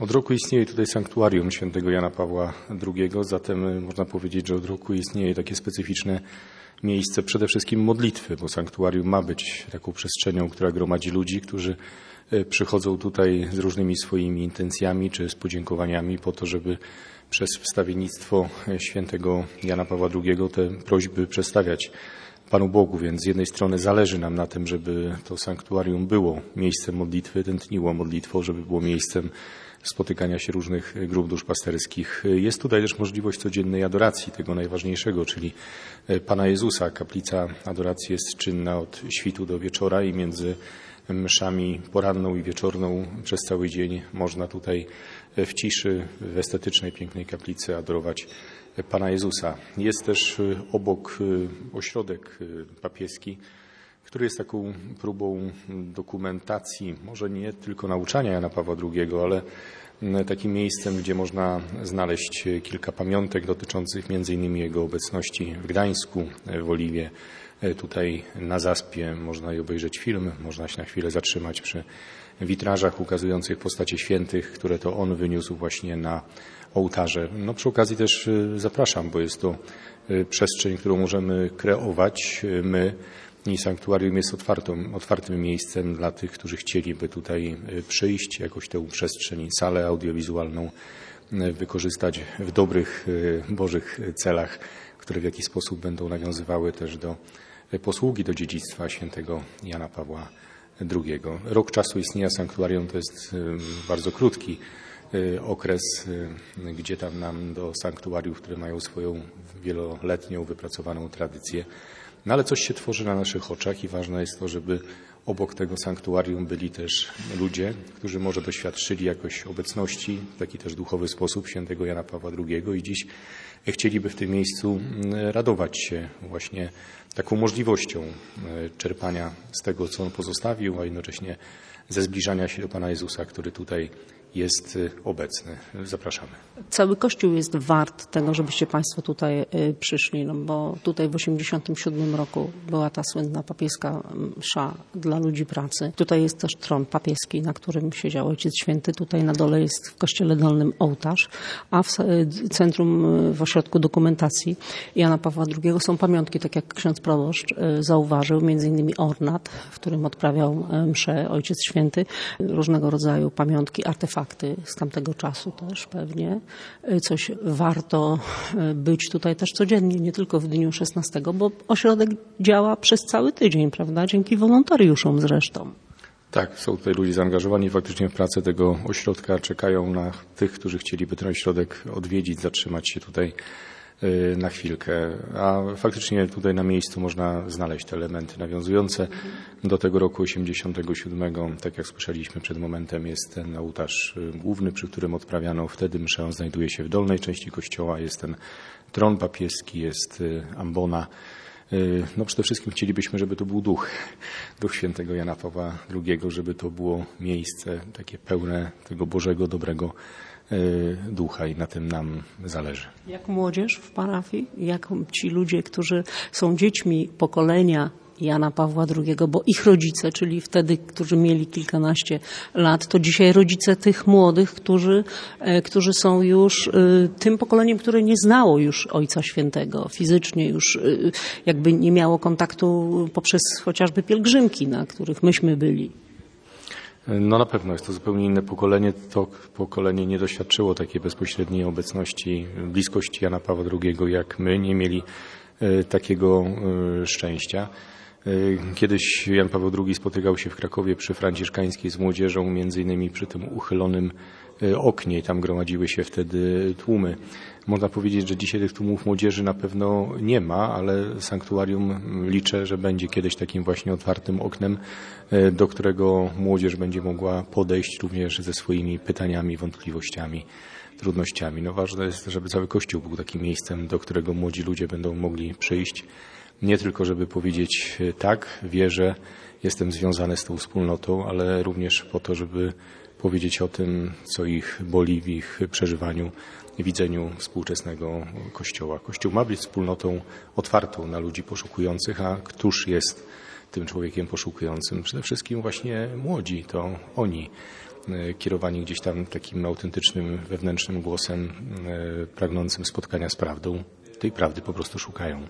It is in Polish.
Od roku istnieje tutaj sanktuarium świętego Jana Pawła II, zatem można powiedzieć, że od roku istnieje takie specyficzne miejsce przede wszystkim modlitwy, bo sanktuarium ma być taką przestrzenią, która gromadzi ludzi, którzy przychodzą tutaj z różnymi swoimi intencjami czy z podziękowaniami po to, żeby przez wstawiennictwo świętego Jana Pawła II te prośby przedstawiać Panu Bogu, więc z jednej strony zależy nam na tym, żeby to sanktuarium było miejscem modlitwy, tętniło modlitwą, żeby było miejscem spotykania się różnych grup duszpasterskich. Jest tutaj też możliwość codziennej adoracji tego najważniejszego, czyli Pana Jezusa. Kaplica adoracji jest czynna od świtu do wieczora i między mszami poranną i wieczorną przez cały dzień można tutaj w ciszy, w estetycznej, pięknej kaplicy adorować Pana Jezusa. Jest też obok ośrodek papieski, który jest taką próbą dokumentacji, może nie tylko nauczania Jana Pawła II, ale takim miejscem, gdzie można znaleźć kilka pamiątek dotyczących m.in. jego obecności w Gdańsku, w Oliwie. Tutaj na Zaspie można i obejrzeć film, można się na chwilę zatrzymać przy witrażach ukazujących postacie świętych, które to on wyniósł właśnie na ołtarze. No, przy okazji też zapraszam, bo jest to przestrzeń, którą możemy kreować my i sanktuarium jest otwartym miejscem dla tych, którzy chcieliby tutaj przyjść, jakoś tę przestrzeń, salę audiowizualną wykorzystać w dobrych, bożych celach, które w jakiś sposób będą nawiązywały też do posługi, do dziedzictwa świętego Jana Pawła II. Rok czasu istnienia sanktuarium to jest bardzo krótki okres, gdzie tam nam do sanktuariów, które mają swoją wieloletnią, wypracowaną tradycję. No ale coś się tworzy na naszych oczach i ważne jest to, żeby obok tego sanktuarium byli też ludzie, którzy może doświadczyli jakoś obecności w taki też duchowy sposób świętego Jana Pawła II i dziś chcieliby w tym miejscu radować się właśnie taką możliwością czerpania z tego, co on pozostawił, a jednocześnie ze zbliżania się do Pana Jezusa, który tutaj jest obecny. Zapraszamy. Cały Kościół jest wart tego, żebyście Państwo tutaj przyszli, no bo tutaj w 1987 roku była ta słynna papieska msza dla ludzi pracy. Tutaj jest też tron papieski, na którym siedział Ojciec Święty. Tutaj na dole jest w Kościele Dolnym ołtarz, a w centrum, w ośrodku dokumentacji Jana Pawła II są pamiątki, tak jak ksiądz proboszcz zauważył, między innymi ornat, w którym odprawiał mszę Ojciec Święty, różnego rodzaju pamiątki, artefakty z tamtego czasu też pewnie. Coś warto być tutaj też codziennie, nie tylko w dniu 16, bo ośrodek działa przez cały tydzień, prawda? Dzięki wolontariuszom zresztą. Tak, są tutaj ludzie zaangażowani faktycznie w pracę tego ośrodka, czekają na tych, którzy chcieliby ten ośrodek odwiedzić, zatrzymać się tutaj na chwilkę, a faktycznie tutaj na miejscu można znaleźć te elementy nawiązujące do tego roku 87. Tak jak słyszeliśmy przed momentem, jest ten ołtarz główny, przy którym odprawiano wtedy mszę. On znajduje się w dolnej części kościoła, jest ten tron papieski, jest ambona. No przede wszystkim chcielibyśmy, żeby to był duch świętego Jana Pawła II, żeby to było miejsce takie pełne tego Bożego, dobrego ducha i na tym nam zależy. Jak młodzież w parafii, jak ci ludzie, którzy są dziećmi pokolenia Jana Pawła II, bo ich rodzice, czyli wtedy, którzy mieli kilkanaście lat, to dzisiaj rodzice tych młodych, którzy są już tym pokoleniem, które nie znało już Ojca Świętego fizycznie, już jakby nie miało kontaktu poprzez chociażby pielgrzymki, na których myśmy byli. No na pewno jest to zupełnie inne pokolenie. To pokolenie nie doświadczyło takiej bezpośredniej obecności, bliskości Jana Pawła II jak my. Nie mieli takiego szczęścia. Kiedyś Jan Paweł II spotykał się w Krakowie przy Franciszkańskiej z młodzieżą, między innymi przy tym uchylonym oknie i tam gromadziły się wtedy tłumy. Można powiedzieć, że dzisiaj tych tłumów młodzieży na pewno nie ma, ale sanktuarium liczę, że będzie kiedyś takim właśnie otwartym oknem, do którego młodzież będzie mogła podejść również ze swoimi pytaniami, wątpliwościami, trudnościami. No ważne jest, żeby cały Kościół był takim miejscem, do którego młodzi ludzie będą mogli przyjść. Nie tylko, żeby powiedzieć tak, wierzę, jestem związany z tą wspólnotą, ale również po to, żeby powiedzieć o tym, co ich boli w ich przeżywaniu, widzeniu współczesnego Kościoła. Kościół ma być wspólnotą otwartą na ludzi poszukujących, a któż jest tym człowiekiem poszukującym? Przede wszystkim właśnie młodzi, to oni kierowani gdzieś tam takim autentycznym, wewnętrznym głosem pragnącym spotkania z prawdą, tej prawdy po prostu szukają.